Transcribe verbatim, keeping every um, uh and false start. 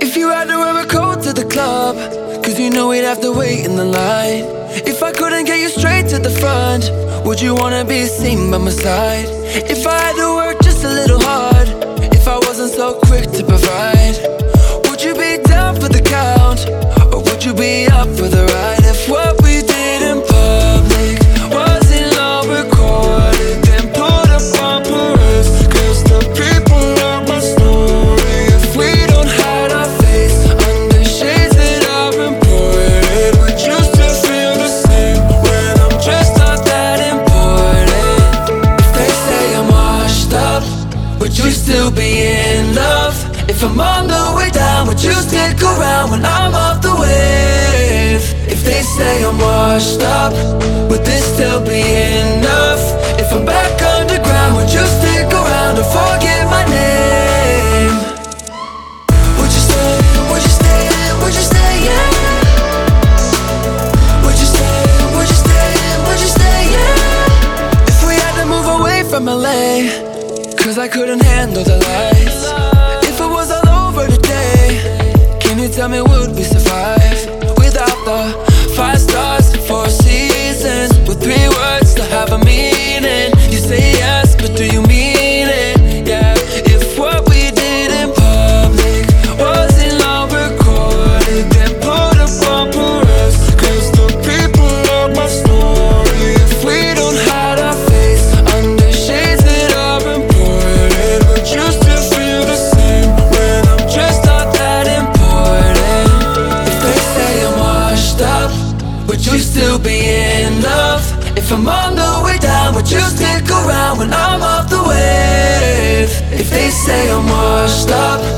If you had to wear a coat to the club, cause you know we'd have to wait in the line. If I couldn't get you straight to the front, would you wanna be seen by my side? If I had to work just a little hard, if I wasn't so quick to provide, would you be down for the count, or would you be up for the ride? If what we did in public wasn't all recorded, then put up bumpers, cause the people love my story. If we don't hide our face under shades that are imported, would you still feel the same when I'm just not that important? If they say I'm washed up, would you still be in love? If I'm on the way down, would you stick around when I'm off the wave? If they say I'm washed up, would this still be enough? If I'm back underground, would you stick around or forget my name? Would you stay, would you stay, would you stay, yeah? Would you stay, would you stay, would you stay, yeah? If we had to move away from L A, cause I couldn't handle the lights. If it was all over today, can you tell me would we survive without the five stars, four seasons, with three words to have a meaning? You say yes, but do you mean it? Yeah. If what we did in public wasn't all recorded, then put up bumpers, cause the people love my story. If we don't hide our face under shades that are imported, would you still feel the same when I'm just not that important? If they say I'm washed up, would you still be in love? If I'm on the way down, would you stick around when I'm off the wave? If they say I'm washed up,